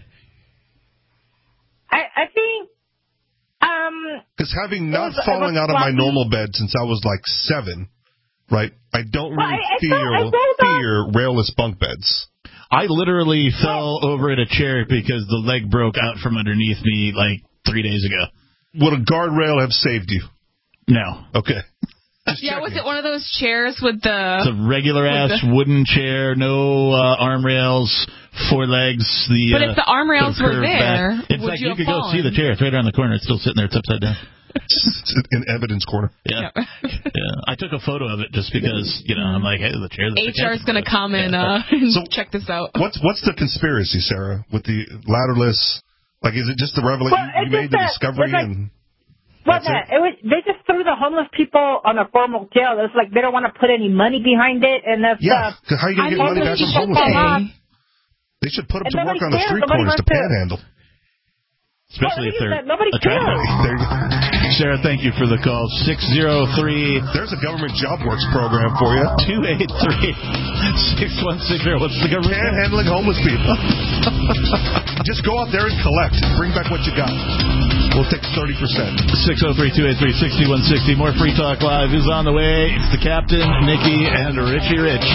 I, I think, um... Because having not was, fallen out of my lucky. normal bed since I was like seven, right, I don't well, really I, I fear, felt, I fear railless bunk beds. I literally fell over in a chair because the leg broke out from underneath me like three days ago. Would a guardrail have saved you? No. Okay. Yeah, was it one of those chairs with the... It's a regular-ass the... wooden chair, no uh, arm rails, four legs. The But if the arm rails uh, were there, back. In would fact, you, you could fallen? go see the chair. It's right around the corner. It's still sitting there. It's upside down. It's in evidence corner. Yeah. yeah. yeah. I took a photo of it just because, you know, I'm like, hey, the chair. H R is going to come and yeah. uh, so check this out. What's what's the conspiracy, Sarah, with the ladderless? Like, is it just the revelation well, you made the that, discovery like, and? Well, that, it? it was, they just threw the homeless people on a formal jail. It's like they don't want to put any money behind it. And if, yeah, uh, how are you going to get money back from homeless people? They should put them to work on the street corners to panhandle. Especially well, if they're that. Nobody attractive. Sarah, thank you for the call. six oh three There's a government job works program for you. two eight three, six one six zero What's the government? Panhandling homeless people. Just go out there and collect. Bring back what you got. We'll take thirty percent. six oh three, two eight three, six one six zero More Free Talk Live is on the way. It's the Captain, Nikki, and Richie Rich.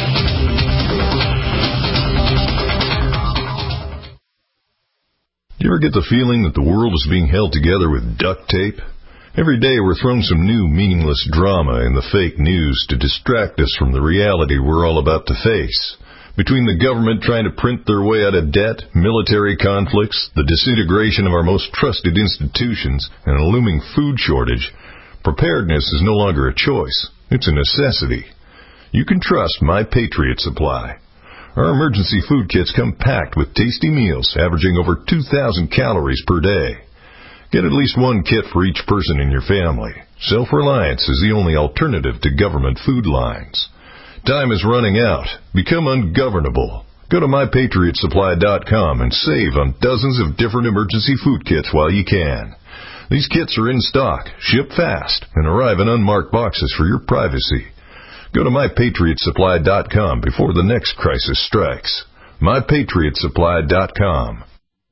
Do you ever get the feeling that the world is being held together with duct tape? Every day we're thrown some new meaningless drama in the fake news to distract us from the reality we're all about to face. Between the government trying to print their way out of debt, military conflicts, the disintegration of our most trusted institutions, and a looming food shortage, preparedness is no longer a choice. It's a necessity. You can trust My Patriot Supply. Our emergency food kits come packed with tasty meals averaging over two thousand calories per day. Get at least one kit for each person in your family. Self-reliance is the only alternative to government food lines. Time is running out. Become ungovernable. Go to my patriot supply dot com and save on dozens of different emergency food kits while you can. These kits are in stock, ship fast, and arrive in unmarked boxes for your privacy. Go to my patriot supply dot com before the next crisis strikes. my patriot supply dot com.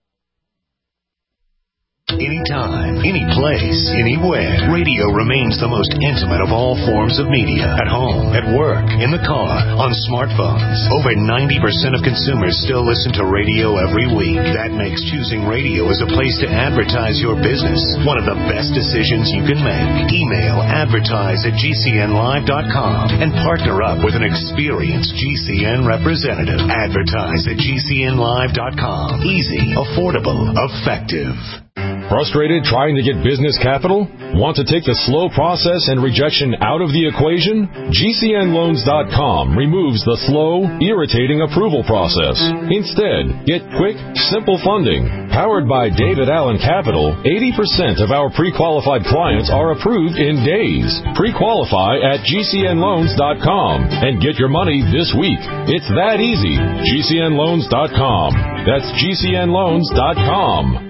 Anytime, any place, anywhere. Radio remains the most intimate of all forms of media. At home, at work, in the car, on smartphones. Over ninety percent of consumers still listen to radio every week. That makes choosing radio as a place to advertise your business one of the best decisions you can make. Email advertise at G C N live dot com and partner up with an experienced G C N representative. Advertise at G C N live dot com. Easy, affordable, effective. Frustrated trying to get business capital? Want to take the slow process and rejection out of the equation? G C N loans dot com removes the slow, irritating approval process. Instead, get quick, simple funding. Powered by David Allen Capital, eighty percent of our pre-qualified clients are approved in days. Pre-qualify at G C N loans dot com and get your money this week. It's that easy. G C N loans dot com. That's G C N loans dot com.